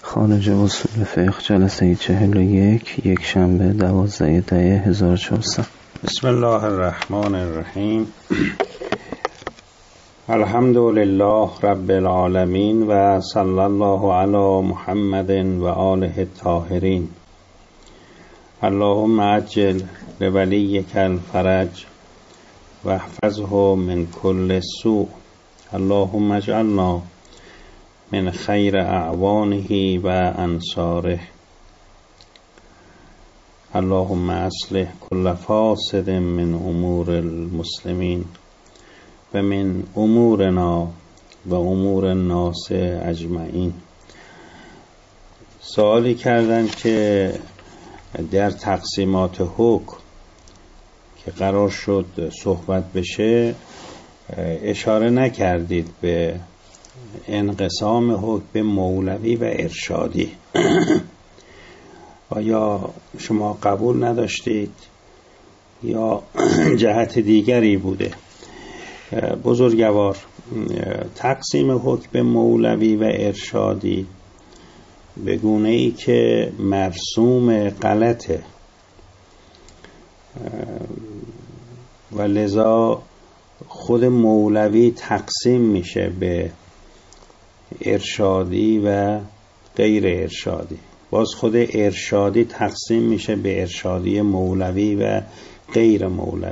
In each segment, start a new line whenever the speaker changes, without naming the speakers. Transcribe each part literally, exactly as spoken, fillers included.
خارج اصول فقه جلسه چهل و یک یک شنبه دوازده دی هزار و چهارصد.
بسم الله الرحمن الرحیم. الحمد لله رب العالمین و صلی الله علی محمد و آله الطاهرین. اللهم عجل لولیک الفرج و احفظه من کل سوء. اللهم اجعلنا من خیر اعوانه و انصاره. اللهم اصلح کل فاسد من امور المسلمین و من امورنا و امور الناس اجمعین. سوالی کردن که در تقسیمات حکم که قرار شد صحبت بشه اشاره نکردید به انقسام حکم به مولوی و ارشادی. آیا شما قبول نداشتید یا جهت دیگری بوده؟ بزرگوار، تقسیم حکم به مولوی و ارشادی به گونه ای که مرسوم غلطه و لذا خود مولوی تقسیم میشه به ارشادی و غیر ارشادی، باز خود ارشادی تقسیم میشه به ارشادی مولوی و غیر مولوی.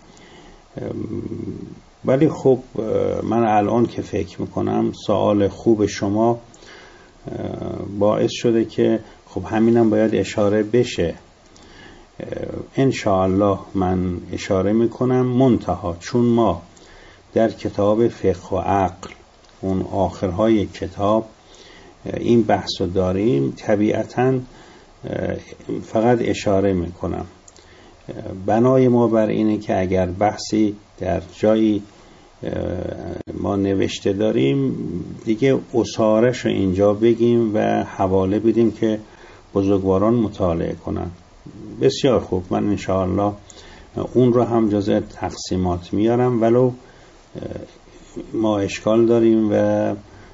ولی خب من الان که فکر میکنم سوال خوب شما باعث شده که خب همینم باید اشاره بشه. انشاءالله من اشاره میکنم منتها چون ما در کتاب فقه و عقل اون آخرهای کتاب این بحثو داریم، طبیعتاً فقط اشاره میکنم. بنای ما بر اینه که اگر بحثی در جایی ما نوشته داریم دیگه اصارش رو اینجا بگیم و حواله بدیم که بزرگواران مطالعه کنن. بسیار خوب، من انشاءالله اون رو هم جزء تقسیمات میارم، ولو ما اشکال داریم و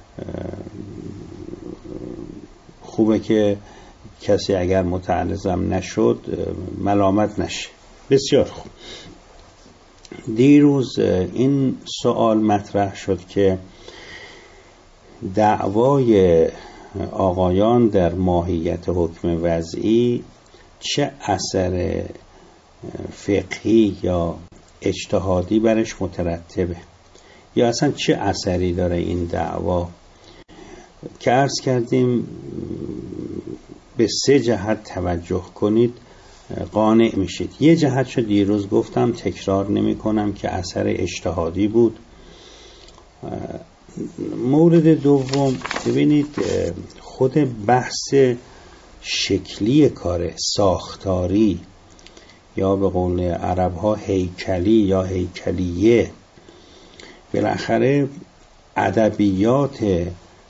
خوبه که کسی اگر متعرضم نشد ملامت نشه. بسیار خوب. دیروز این سوال مطرح شد که دعوای آقایان در ماهیت حکم وضعی چه اثر فقهی یا اجتهادی برش مترتبه، یا اصلا چه اثری داره این دعوا، که عرض کردیم به سه جهت توجه کنید قانع میشید. یه جهت شو دیروز گفتم، تکرار نمی کنم، که اثر اجتهادی بود. مورد دوم، ببینید خود بحث شکلی کار، ساختاری، یا به قول عرب ها هیکلی یا هیکلیه، بالاخره ادبیات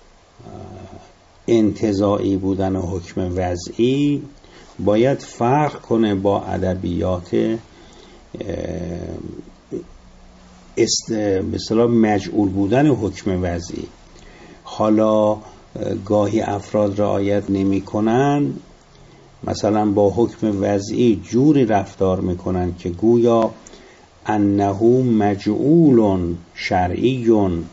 انتزاعی بودن حکم وضعی باید فرق کنه با ادبیات به اصطلاح مجعول بودن حکم وضعی. حالا گاهی افراد رعایت نمی کنن، مثلا با حکم وضعی جوری رفتار میکنن که گویا انه مجعول شرعی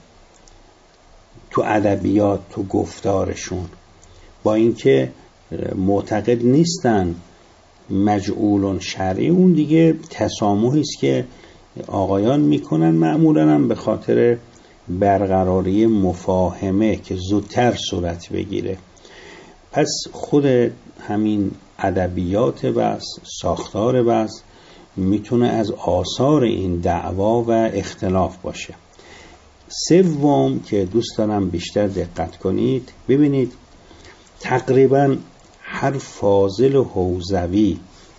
تو ادبیات، تو گفتارشون، با اینکه معتقد نیستن مجعول شرعی. اون دیگه تسامحی است که آقایان میکنن، معمولا هم به خاطر برقراری مفاهمه که زودتر صورت بگیره. پس خود همین ادبیات بس، ساختار بس، میتونه از آثار این دعوا و اختلاف باشه. سوم که دوست دارم بیشتر دقت کنید، ببینید تقریبا هر فاضل حوزوی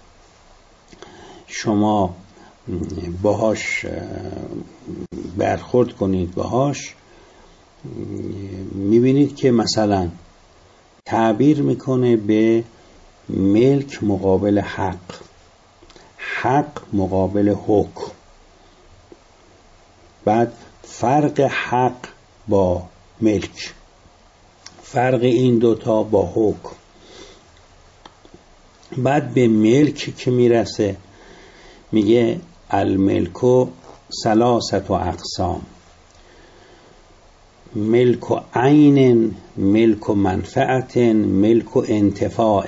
شما باهاش برخورد کنید، باهاش میبینید که مثلا تعبیر میکنه به ملک مقابل حق، حق مقابل حکم، بعد فرق حق با ملک، فرق این دوتا با حکم. بعد به ملک که میرسه میگه الملک و ثلاثت و اقسام، ملک و عین، ملک و منفعت، ملک و انتفاع.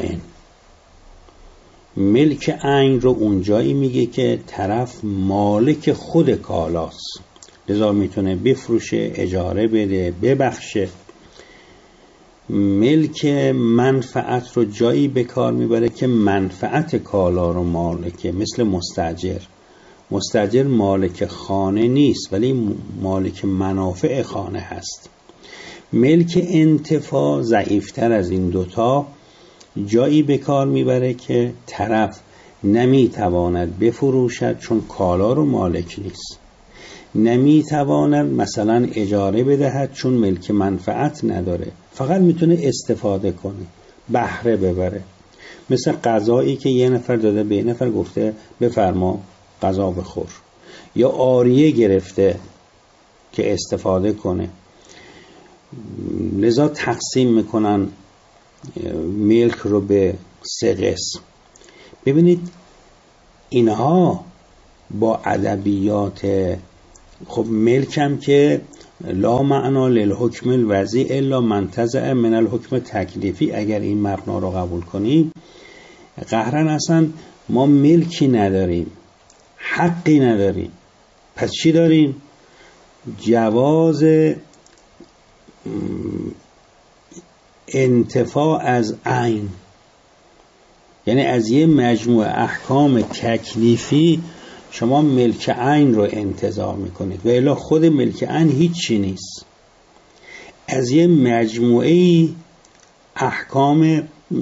ملک عین رو اونجایی میگه که طرف مالک خود کالاست، لذا میتونه بفروشه، اجاره بده، ببخشه. ملک منفعت رو جایی به کار میبره که منفعت کالا رو مالکه، مثل مستاجر. مستاجر مالک خانه نیست ولی مالک منافع خانه هست. ملک انتفاع ضعیفتر از این دوتا، جایی به کار میبره که طرف نمیتواند بفروشد چون کالا رو مالک نیست، نمیتواند مثلا اجاره بدهد چون ملک منفعت نداره، فقط میتونه استفاده کنه، بهره ببره. مثل غذایی که یه نفر داده به یه نفر گفته بفرما غذا بخور، یا عاریه گرفته که استفاده کنه. لذا تقسیم میکنن ملک رو به سه قسم. ببینید اینها با ادبیات، خب ملک هم که لا معنا للحکم الوضعی الا منتزع من الحکم تکلیفی، اگر این مبنا رو قبول کنیم قهرن اصلا ما ملکی نداریم، حقی نداریم. پس چی داریم؟ جواز انتفاع از عین، یعنی از یه مجموعه احکام تکلیفی شما ملک عین رو انتزاع میکنید و الا خود ملک عین هیچی نیست. از یه مجموعه احکام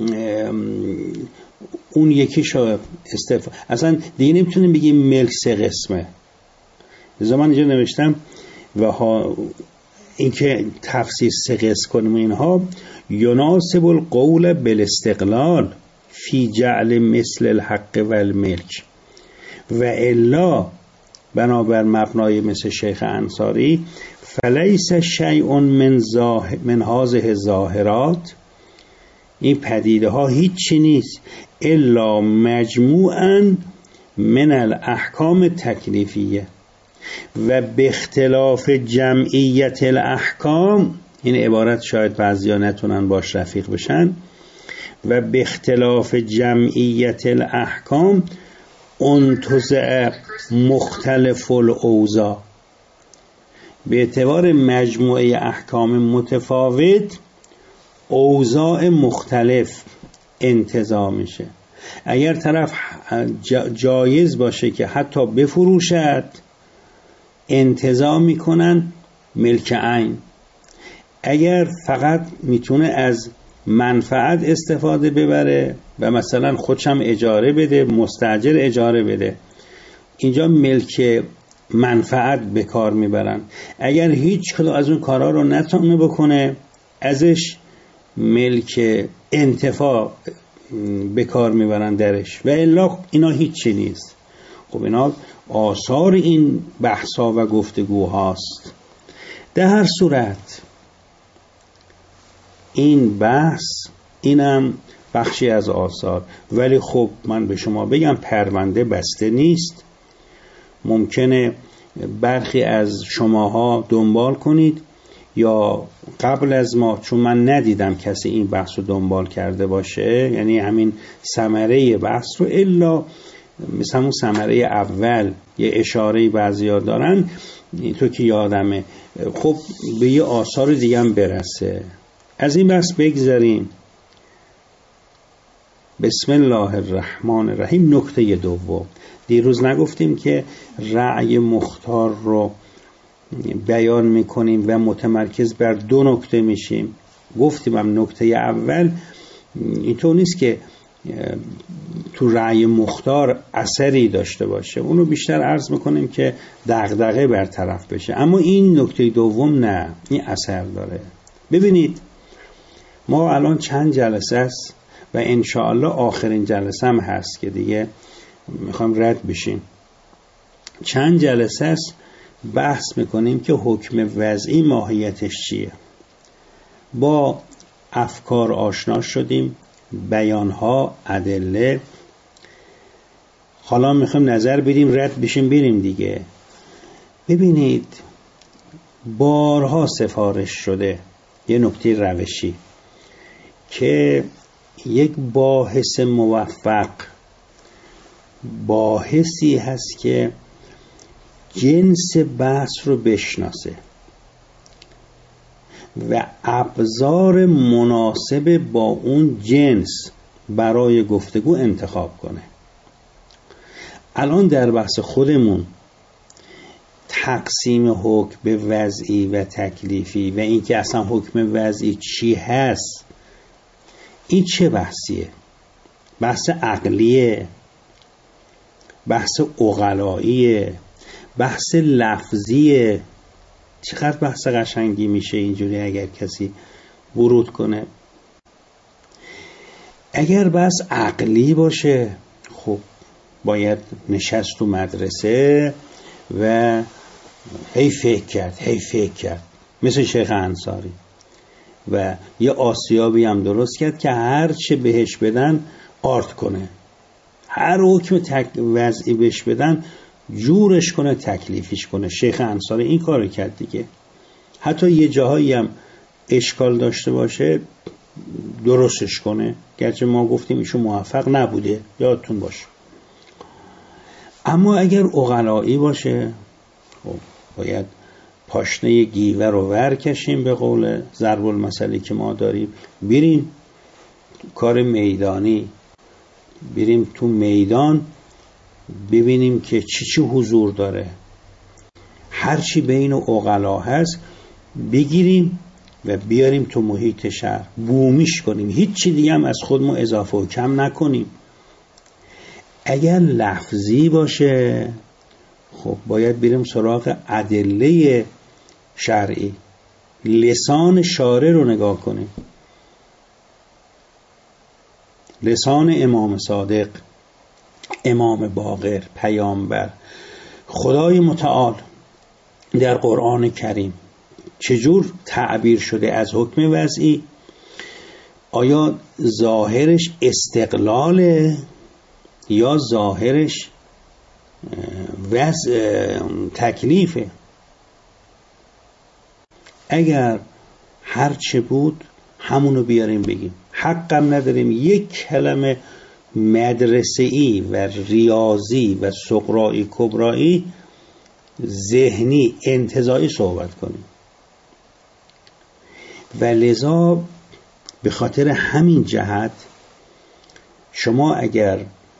اون یکی شو استفاده، اصلا دیگه نمیتونیم بگیم ملک سه قسمه. زمان اینجا نوشتم و ها این که تفسیر سه قسم کنیم اینها یناسب القول بالاستقلال فی جعل مثل الحق و الملک و الا بنابر مبنای مثل شیخ انصاری فلیس شیء من ظاهر من هذه ظاهرات، این پدیده ها هیچی نیست الا مجموعاً من الاحکام تکلیفیه و به اختلاف جمعیت الاحکام، این عبارت شاید بعضیا نتونن باش رفیق بشن، و به اختلاف جمعیت الاحکام انتزع مختلف الاوضاع، به اعتبار مجموعه احکام متفاوت اوضاع مختلف انتزاع میشه. اگر طرف جایز باشه که حتی بفروشد انتزاع میکنن ملک عین، اگر فقط میتونه از منفعت استفاده ببره و مثلا خودشم اجاره بده، مستاجر اجاره بده، اینجا ملک منفعت به کار میبرن. اگر هیچ کدوم از اون کارا رو نتونه بکنه ازش ملک انتفاع به کار میبرن درش و الا اینا هیچی نیست. خب اینا آثار این بحثا و گفتگوهاست. در هر صورت این بحث اینم بخشی از آثار، ولی خب من به شما بگم پرونده بسته نیست. ممکنه برخی از شماها دنبال کنید یا قبل از ما، چون من ندیدم کسی این بحث رو دنبال کرده باشه، یعنی همین ثمره بحث رو الا مثل همون ثمره اول یه اشاره بعضیا دارن تو که یادمه، خب به یه آثار دیگه هم برسه. از این بحث بگذاریم. بسم الله الرحمن الرحیم. نکته دوم، دیروز نگفتیم که رأی مختار رو بیان میکنیم و متمرکز بر دو نکته میشیم. گفتیم هم نکته اول اینطور نیست که تو رأی مختار اثری داشته باشه، اونو بیشتر عرض میکنیم که دغدغه برطرف بشه، اما این نکته دوم نه، این اثر داره. ببینید ما الان چند جلسه است و انشاءالله آخرین جلسه هم هست که دیگه میخوام رد بشیم. چند جلسه است بحث میکنیم که حکم وضعی ماهیتش چیه. با افکار آشنا شدیم، بیانها، ادله. حالا میخوایم نظر بدیم، رد بشیم بریم دیگه. ببینید بارها سفارش شده یه نکته روشی که یک باحث موفق باحثی هست که جنس بحث رو بشناسه و ابزار مناسب با اون جنس برای گفتگو انتخاب کنه. الان در بحث خودمون تقسیم حکم به وضعی و تکلیفی و اینکه اصلا حکم وضعی چی هست، این چه بحثیه؟ بحث عقلیه، بحث عقلاییه، بحث لفظیه. چقدر بحث قشنگی میشه اینجوری اگر کسی ورود کنه. اگر بحث عقلی باشه خب باید نشست تو مدرسه و هی فکر کرد هی فکر کرد مثل شیخ انصاری و یه آسیابی هم درست کرد که هر چه بهش بدن آرد کنه، هر حکم تک وضعی بهش بدن جورش کنه، تکلیفیش کنه. شیخ انصاری این کارو کرد دیگه. حتی یه جاهایی هم اشکال داشته باشه درستش کنه، گرچه ما گفتیم ایشون موفق نبوده، یادتون باشه. اما اگر عقلایی باشه خب باید پاشنه گیوه رو ور کشیم به قول ضرب المثلی که ما داریم، بریم کار میدانی، بریم تو میدان ببینیم که چی چی حضور داره، هر چی بین عقلا هست بگیریم و بیاریم تو محیط شهر، بومیش کنیم، هیچ چی دیگه هم از خودمون اضافه و کم نکنیم. اگر لفظی باشه خب باید بریم سراغ ادله شرعی، لسان شارع رو نگاه کنیم، لسان امام صادق، امام باقر، پیامبر، خدای متعال در قرآن کریم چجور تعبیر شده از حکم وضعی. آیا ظاهرش استقلاله یا ظاهرش وضع تکلیفه؟ اگر هر چه بود همونو بیاریم بگیم، حقم نداریم یک کلمه مدرسه‌ای و ریاضی و سقرائی کبرائی ذهنی انتزاعی صحبت کنیم. و لذا به خاطر همین جهت شما اگر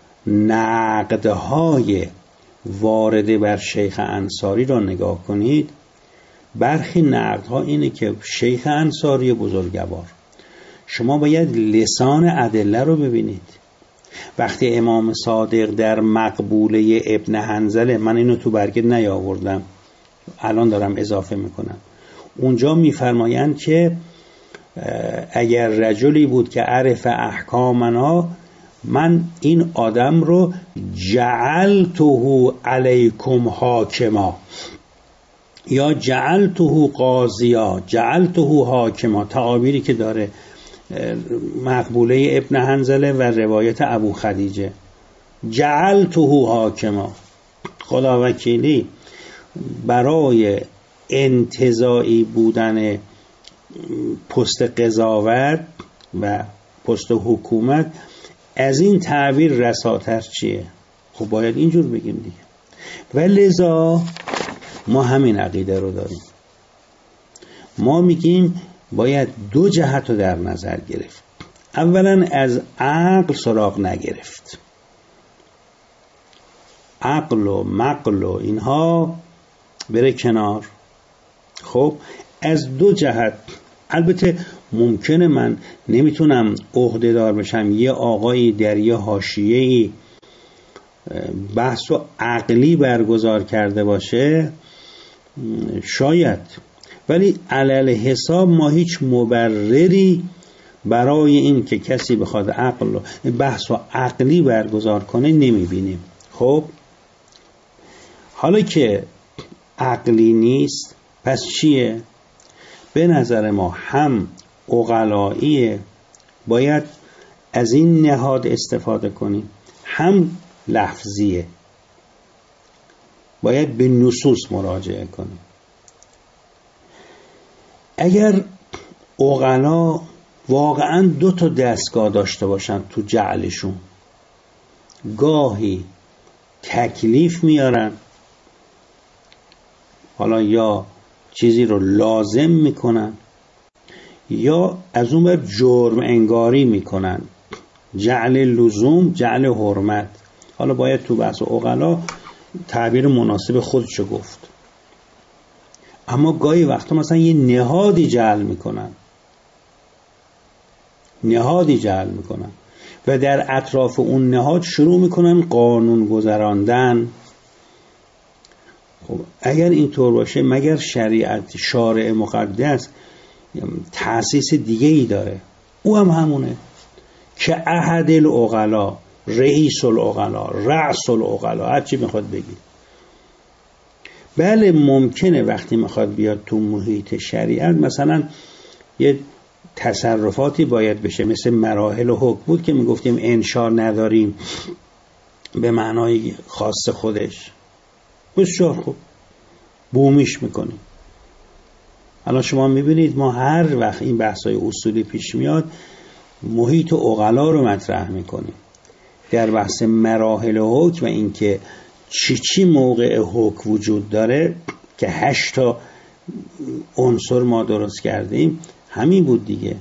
نقدهای وارده بر شیخ انصاری را نگاه کنید، برخی نقدها اینه که شیخ انصاری بزرگوار، شما باید لسان ادله رو ببینید. وقتی امام صادق در مقبوله ابن حنظله، من اینو تو برگه نیاوردم الان دارم اضافه میکنم، اونجا میفرمایند که اگر رجلی بود که عرف احکامنا، من این آدم رو جعلته علیکم حاکما یا جعلته قاضیا، جعلته حاکما، تعابیری که داره مقبوله ابن حنظله و روایت ابو خدیجه، جعلته حاکما. خدا وکیلی برای انتزاعی بودن پست قضاوت و پست حکومت از این تعبیر رساتر چیه؟ خب باید اینجور بگیم دیگه. و لذا ما همین عقیده رو داریم. ما میگیم باید دو جهت رو در نظر گرفت. اولا از عقل سراغ نگرفت، عقل و مقل و اینها بره کنار. خب از دو جهت، البته ممکنه من نمیتونم عهده دار بشم یه آقایی در یه حاشیه‌ای بحث و عقلی برگزار کرده باشه، شاید، ولی علل حساب ما هیچ مبرری برای این که کسی بخواد عقل و بحث و عقلی برگزار کنه نمیبینیم. خب حالا که عقلی نیست پس چیه؟ به نظر ما هم عقلاییه باید از این نهاد استفاده کنیم، هم لفظیه باید به نصوص مراجعه کنیم. اگر عقلا واقعا دو تا دستگاه داشته باشن تو جعلشون، گاهی تکلیف میارن، حالا یا چیزی رو لازم میکنن یا از اون بر جرم انگاری میکنن، جعل لزوم، جعل حرمت. حالا باید تو بحث عقلا تعبیر مناسب خودشو گفت. اما گاهی وقتا مثلا یه نهادی جعل میکنن نهادی جعل میکنن و در اطراف اون نهاد شروع میکنن قانون گذراندن. خب اگر اینطور باشه مگر شریعت شارع مقدس تأسیس دیگه ای داره؟ او هم همونه که احد العقلا، رئیس العقلا، رأس العقلا، هر چی میخواد بگید. بله ممکنه وقتی میخواد بیاد تو محیط شریعت مثلا یه تصرفاتی باید بشه، مثل مراحل و حکم بود که میگفتیم انشا نداریم به معنای خاص خودش، بسیار خوب بومیش میکنیم. الان شما میبینید ما هر وقت این بحثای اصولی پیش میاد محیط و عقلا رو مطرح میکنیم. در بحث مراحل حکم و اینکه چی چی موقع حکم وجود داره که هشت تا عنصر ما درست کردیم، همین بود دیگه.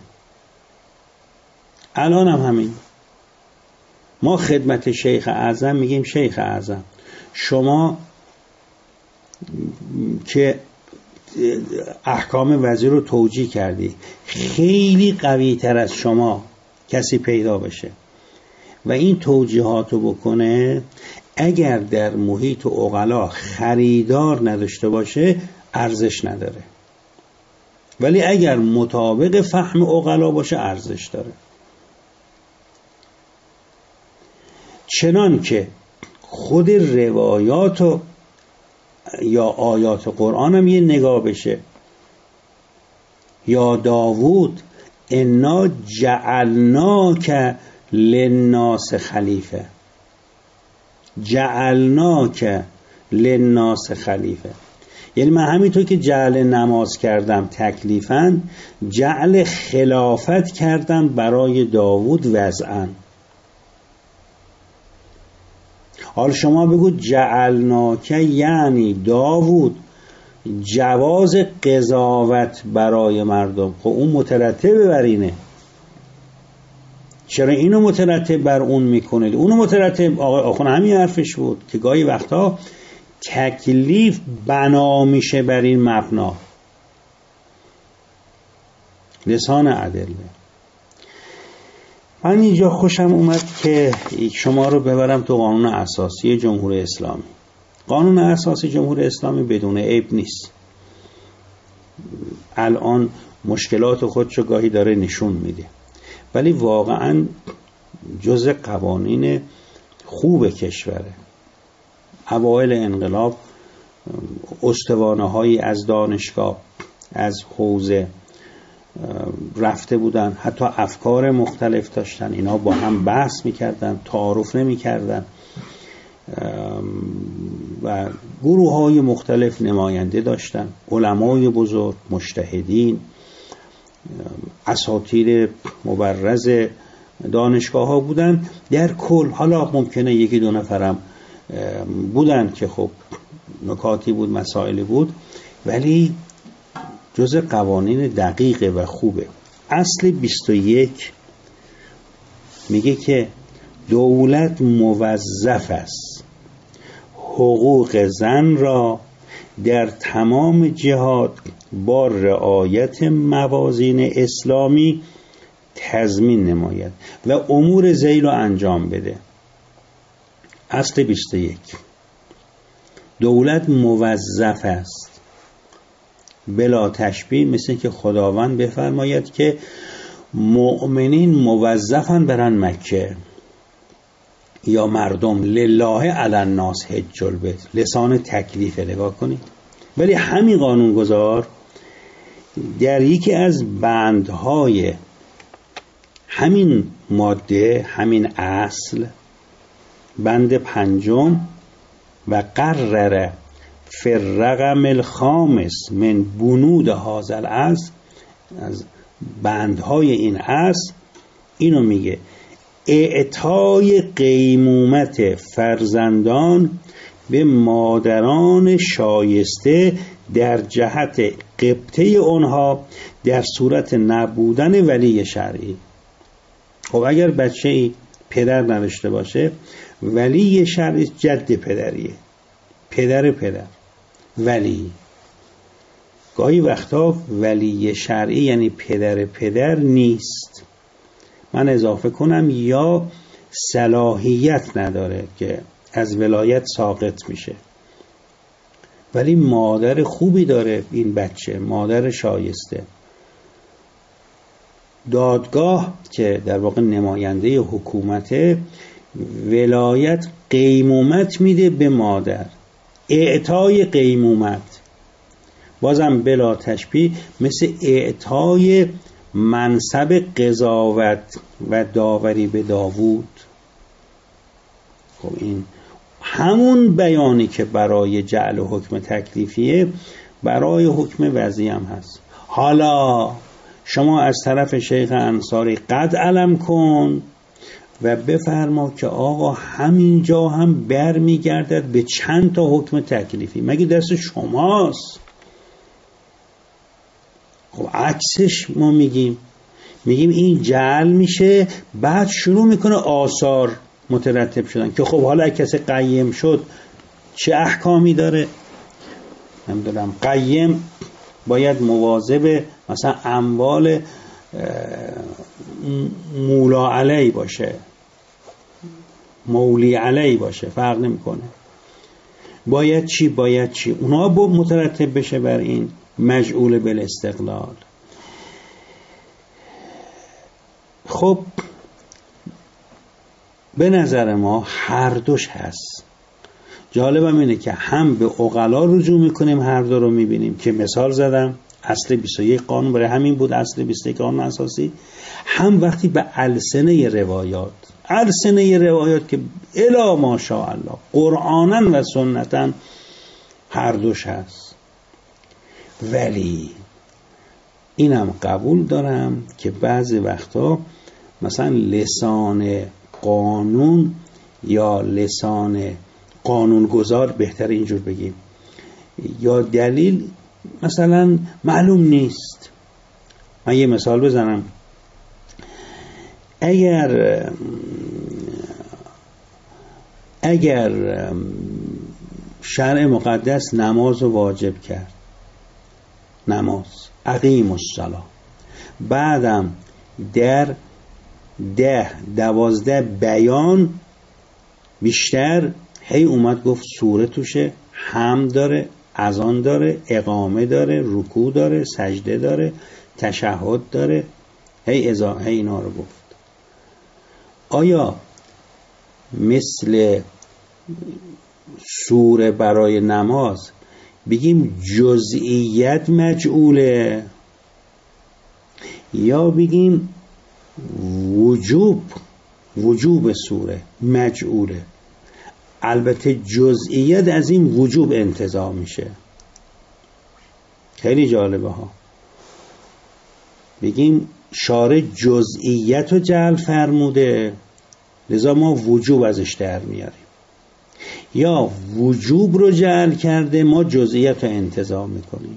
الان هم همین. ما خدمت شیخ اعظم میگیم شیخ اعظم شما که احکام وزیر رو توجیه کردی، خیلی قوی تر از شما کسی پیدا بشه و این توجیهات رو بکنه، اگر در محیط عقلا خریدار نداشته باشه ارزش نداره، ولی اگر مطابق فهم عقلا باشه ارزش داره. چنان که خود روایات و یا آیات قرآن هم یه نگاه بشه. یا داوود انا جعلناک للناس خلیفه، جعلناک للناس خلیفه، یعنی من همینطور که جعل نماز کردم تکلیفاً، جعل خلافت کردم برای داوود وضعاً. حالا شما بگو جعلناک یعنی داوود جواز قضاوت برای مردم، خب اون مترتب بر اینه، چرا اینو مترتب بر اون میکنه؟ اونو مترتب آقا آخون همین حرفش بود که گاهی وقتا تکلیف بنا میشه بر این مبنا. لسان ادله. من اینجا خوشم اومد که شما رو ببرم تو قانون اساسی جمهوری اسلامی. قانون اساسی جمهوری اسلامی بدون عیب نیست. الان مشکلات خودشو گاهی داره نشون میده، ولی واقعا جزء قوانین خوب کشوره. اوایل انقلاب استوانه هایی از دانشگاه، از حوزه رفته بودن، حتی افکار مختلف داشتن، اینا با هم بحث میکردن، تعارف نمیکردن و گروه های مختلف نماینده داشتن، علمای بزرگ، مجتهدین، اساطیر مبرز دانشگاه ها بودن در کل. حالا ممکنه یکی دو نفرم بودن که خب نکاتی بود، مسائلی بود، ولی جزء قوانین دقیقه و خوبه. اصل بیست و یک میگه که دولت موظف است حقوق زن را در تمام جهات با رعایت موازین اسلامی تضمین نماید و امور ذیل را انجام بده. اصل بیست و یک دولت موظف است بلا تشبیه، مثل که خداوند بفرماید که مؤمنین موظفن برن مکه، یا مردم لله علی الناس حج البیت، لسان تکلیف نگاه کنید. ولی همین قانونگذار در یکی از بندهای همین ماده، همین اصل، بند پنجم، و قرر فی الرقم الخامس من بنود هذا الاصل، از بندهای این اصل اینو میگه: اعطای قیمومت فرزندان به مادران شایسته در جهت قبطه آنها در صورت نبودن ولی شرعی. خب اگر بچه ای پدر نداشته باشه، ولی شرعی جد پدریه، پدر پدر، ولی. گاهی وقتا ولی شرعی یعنی پدر پدر نیست، من اضافه کنم یا صلاحیت نداره که از ولایت ساقط میشه، ولی مادر خوبی داره این بچه، مادر شایسته. دادگاه که در واقع نماینده حکومت، ولایت قیمومت میده به مادر، اعطای قیمومت، بازم بلا تشبیه، مثل اعطای منصب قضاوت و داوری به داوود. خب این همون بیانی که برای جعل حکم تکلیفیه، برای حکم وضعی هم هست. حالا شما از طرف شیخ انصاری قد علم کن و بفرما که آقا همین جا هم بر میگردد به چند تا حکم تکلیفی، مگه دست شماست؟ خب عکسش ما میگیم میگیم این جعل میشه، بعد شروع میکنه آثار مترتب شدن که خب حالا کسی قیم شد چه احکامی داره؟ نمیدونم، قیم باید مواظب مثلا اموال مولا علی باشه، مولی علی باشه، فرق نمیکنه. باید چی باید چی اونا با مترتب بشه بر این مجعول بالاستقلال. خب به نظر ما هر دوش هست. جالبم اینه که هم به عقلا رجوع میکنیم، هر دو رو میبینیم که مثال زدم، اصل بیست و یک قانون برای همین بود، اصل بیست و یک قانون اساسی، هم وقتی به السنه روایات، السنه روایات که الا ماشاءالله قرآنن و سنتن هر دوش هست. ولی اینم قبول دارم که بعضی وقتا مثلا لسان قانون یا لسان قانونگذار، بهتر اینجور بگیم، یا دلیل مثلا معلوم نیست. من یه مثال بزنم. اگر اگر شرع مقدس نماز رو واجب کرد، نماز اقیم الصلاة، بعدم در ده دوازده بیان بیشتر هی اومد گفت سوره توشه، حمد داره، اذان داره، اقامه داره، رکوع داره، سجده داره، تشهد داره، هی ازا هی اینا رو گفت. آیا مثل سوره برای نماز بگیم جزئیت مجعوله، یا بگیم وجوب وجوب سوره مجعوله؟ البته جزئیت از این وجوب انتزاع میشه. خیلی جالبه ها. بگیم شارع جزئیت رو جعل فرموده، لذا ما وجوب ازش در میاریم، یا وجوب رو جعل کرده، ما جزئیت رو انتزاع میکنیم.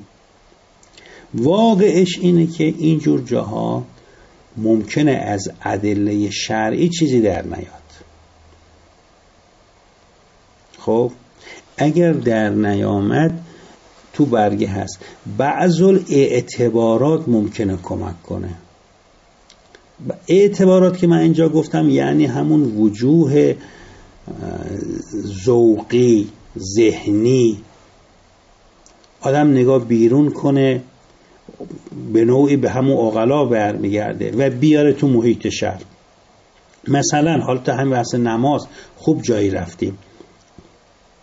واقعش اینه که اینجور جاها ممکنه از ادله شرعی چیزی در نیاد. خب اگر در نیامد تو برگه هست، بعض الاعتبارات ممکنه کمک کنه. اعتبارات که من اینجا گفتم یعنی همون وجوه ذوقی، ذهنی، آدم نگاه بیرون کنه به نوعی به همون عقلا برمیگرده و بیاره تو محیط شرع. مثلا حالا تا همین بحث نماز خوب جایی رفتیم.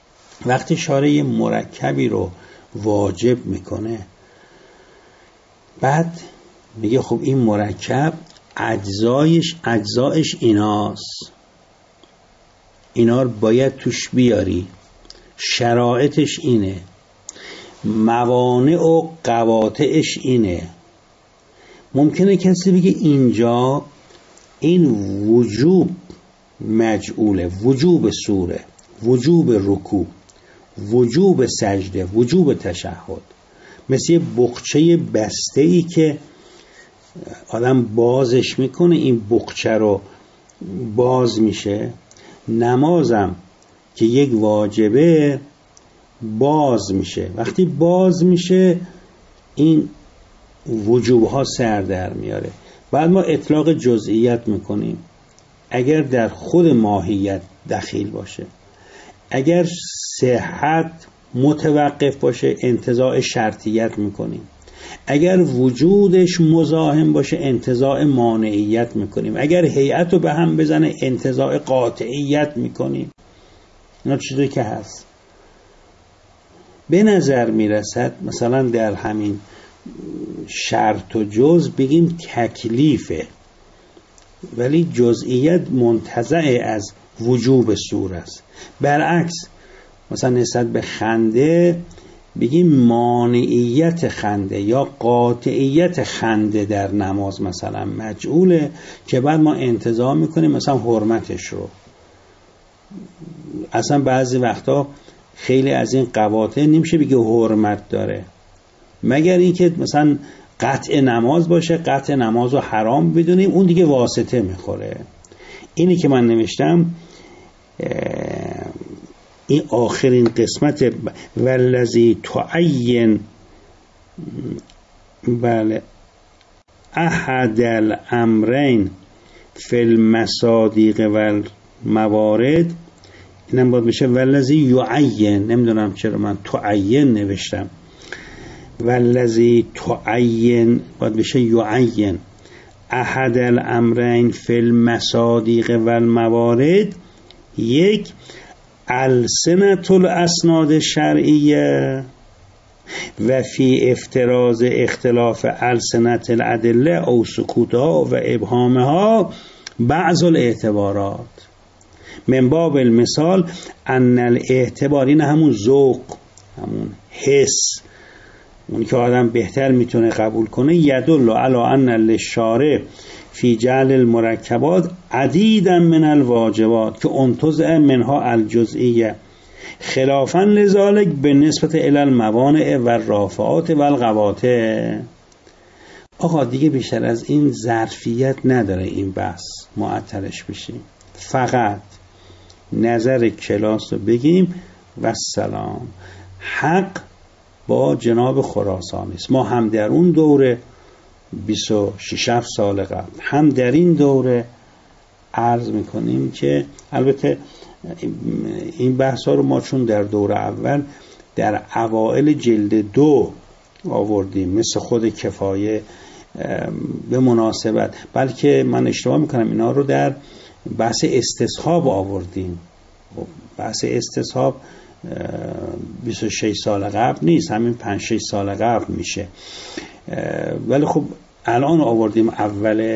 وقتی شارع مرکبی رو واجب میکنه، بعد میگه خب این مرکب اجزایش اجزایش ایناست، اینا رو باید توش بیاری، شرایطش اینه، موانع و قواطعش اینه. ممکنه کسی بگه اینجا این وجوب مجعوله، وجوب سوره، وجوب رکوع، وجوب سجده، وجوب تشهد، مثل یه بقچه بسته ای که آدم بازش میکنه، این بقچه رو باز میشه. نمازم که یک واجبه باز میشه، وقتی باز میشه این وجوبها سر در میاره. بعد ما اطلاق جزئیات میکنیم اگر در خود ماهیت دخیل باشه، اگر صحت متوقف باشه انتزاع شرطیت میکنیم، اگر وجودش مزاحم باشه انتزاع مانعیت میکنیم، اگر هیئت رو به هم بزنه انتزاع قاطعیت میکنیم. اینا چیزی که هست. به نظر میرسد مثلا در همین شرط و جز بگیم تکلیفه، ولی جزئیت منتزع از وجوب سور است. برعکس مثلا نسبت به خنده بگیم مانعیت خنده یا قاطعیت خنده در نماز مثلا مجعوله، که بعد ما انتزاع میکنیم مثلا حرمتش رو. اصلا بعضی وقتا خیلی از این قواطع نمیشه بگه حرمت داره، مگر اینکه مثلا قطع نماز باشه، قطع نماز رو حرام بدونیم، اون دیگه واسطه میخوره. اینی که من نوشتم این آخرین قسمت والذی تعین بله احد الامرین فی المصادیق والموارد، اینم باید بشه والذی یعین. نمیدونم چرا من تعین نوشتم، والذی تعین باید بشه یعین. احد الامرین فی المصادیق والموارد، یک السنة الاسناد شرعیه و فی افتراض اختلاف السنة الادله او سکوتها و ابهامها بعض الاعتبارات. من باب المثال ان الاعتبار، این همون ذوق، همون حس، اونی که آدم بهتر میتونه قبول کنه، یدل علی ان للشارع فی جعل المرکبات عدیدا من الواجبات که انتزع منها الجزئیه خلافا لذالک به نسبت الی الموانع و الرافعات و القواطع. آقا دیگه بیشتر از این ظرفیت نداره این بحث معطلش بشیم، فقط نظر کلاس رو بگیم و سلام. حق با جناب خراسانی است. ما هم در اون دوره بیست و شش سال قبل هم در این دوره عرض میکنیم که البته این بحث ها رو ما چون در دوره اول در اوائل جلد دو آوردیم مثل خود کفایه به مناسبت، بلکه من اشتباه میکنم اینا رو در بحث استصحاب آوردیم. بحث استصحاب بیست و شش سال قبل نیست، همین پنج شش سال قبل میشه، ولی خب الان آوردیم اول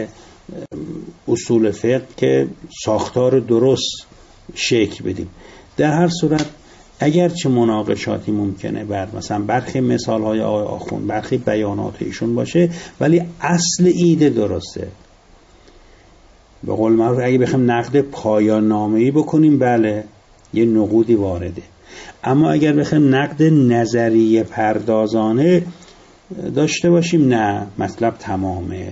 اصول فقه که ساختار درست شکل بدیم. در هر صورت اگر چه مناقشاتی ممکنه بر مثلا برخی مثال های آقای آخوند، برخی بیانات ایشون باشه، ولی اصل ایده درسته. به قول معروف اگه بخوایم نقد پایان نامه‌ای بکنیم بله یه نقودی وارده، اما اگر بخوایم نقد نظریه پردازانه داشته باشیم نه، مطلب تمامه.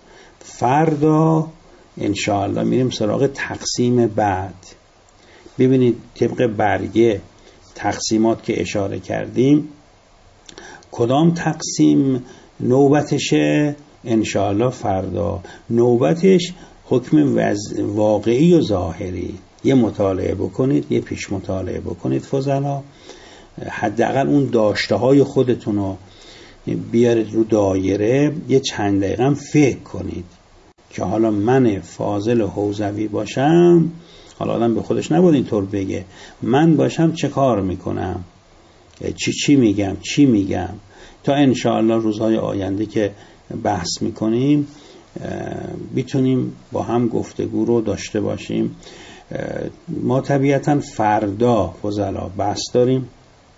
فردا انشاءالله میریم سراغ تقسیم بعد. ببینید طبق برگه تقسیمات که اشاره کردیم کدام تقسیم نوبتشه انشاءالله فردا. نوبتش حکم واقعی و ظاهری. یه مطالعه بکنید، یه پیش مطالعه بکنید فضلا، حداقل اون داشته های خودتون رو بیارید رو دایره، یه چند دقیقه هم فکر کنید که حالا من فاضل حوزوی باشم، حالا آدم به خودش نباید اینطور بگه، من باشم چه کار میکنم، چی چی میگم چی میگم، تا انشاءالله روزهای آینده که بحث میکنیم بیتونیم با هم گفتگو رو داشته باشیم. ما طبیعتا فردا فضلا بحث داریم،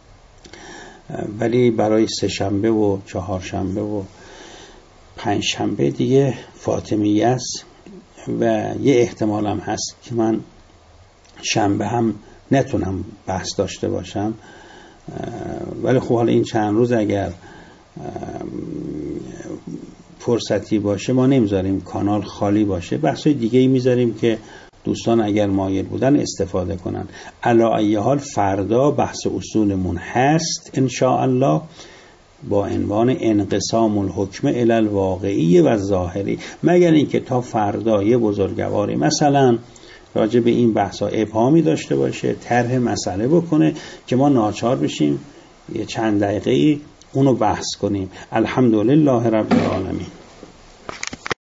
ولی برای سه شنبه و چهار شنبه و پنج شنبه دیگه فاطمیه است و یه احتمال هم هست که من شنبه هم نتونم بحث داشته باشم. ولی خب حالا این چند روز اگر فرصتی باشه ما نمیذاریم کانال خالی باشه، بحثای دیگه ای میذاریم که دوستان اگر مایل بودن استفاده کنن. علی ای حال فردا بحث اصولمون هست ان شاء الله با عنوان انقسام الحکم الی الواقعی و ظاهری، مگر اینکه تا فردا یه بزرگواری مثلا راجع به این بحثا ابهامی داشته باشه، طرح مسئله بکنه که ما ناچار بشیم یه چند دقیقه‌ای اونو بحث کنیم. الحمدلله رب العالمین.